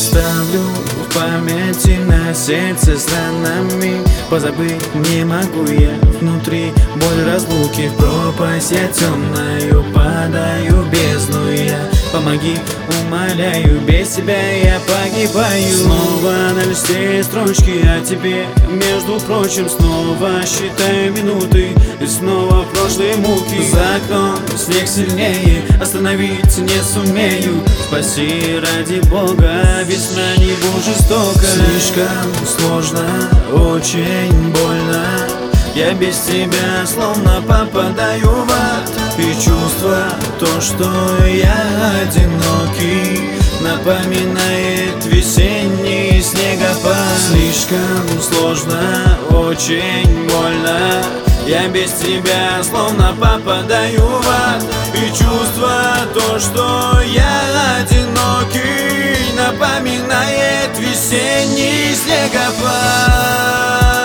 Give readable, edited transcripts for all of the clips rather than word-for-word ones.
Оставлю в памяти на сердце с ранами. Позабыть не могу я внутри боль разлуки. В пропасть я темною падаю, бездну я. Помоги, умоляю, без тебя я погибаю. Снова на листе строчки о тебе, между прочим, снова считаю минуты и снова прошлые муки. За окном снег сильнее, остановить не сумею. Спаси ради Бога, весна не будь жестока. Слишком сложно, очень больно. Я без тебя словно попадаю в ад. И чувство то, что я одинокий, напоминает весенний снегопад. Слишком сложно, очень больно. Я без тебя словно попадаю в ад. И чувство то, что я одинокий, напоминает весенний снегопад.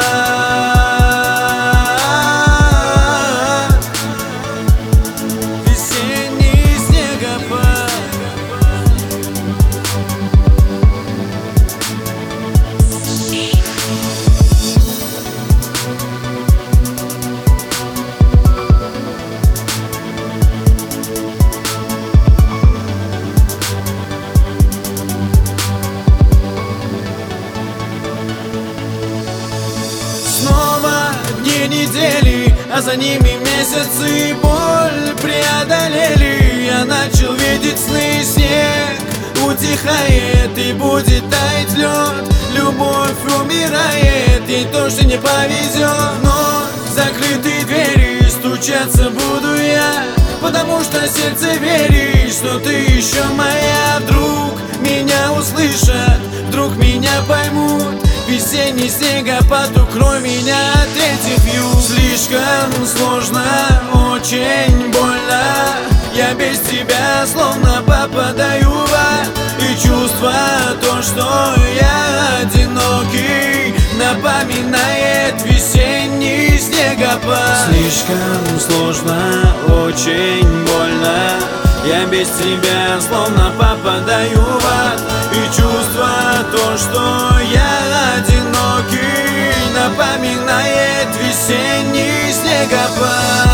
Недели, а за ними месяцы боль преодолели. Я начал видеть сны, снег утихает и будет таять лед. Любовь умирает, ей точно не повезет. Но закрытые двери, стучаться буду я, потому что сердце верит, что ты еще моя. Вдруг меня услышат, вдруг меня поймут. Весенний снегопад, укрой меня от этих вьюг. Слишком сложно, очень больно. Я без тебя словно попадаю в ад. И чувство то, что я одинокий, напоминает весенний снегопад. Слишком сложно, очень больно. Я без тебя словно попадаю в ад. И чувство то, что я одинокий, напоминает весенний снегопад.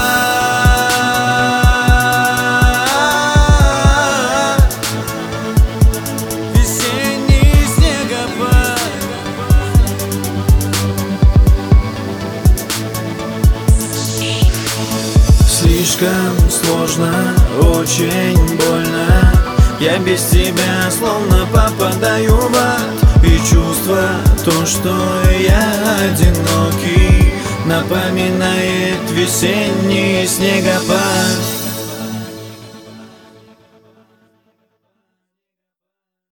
Весенний снегопад. Слишком сложно, очень больно. Я без тебя словно попадаю в ад. И чувство то, что я одинокий, напоминает весенний снегопад.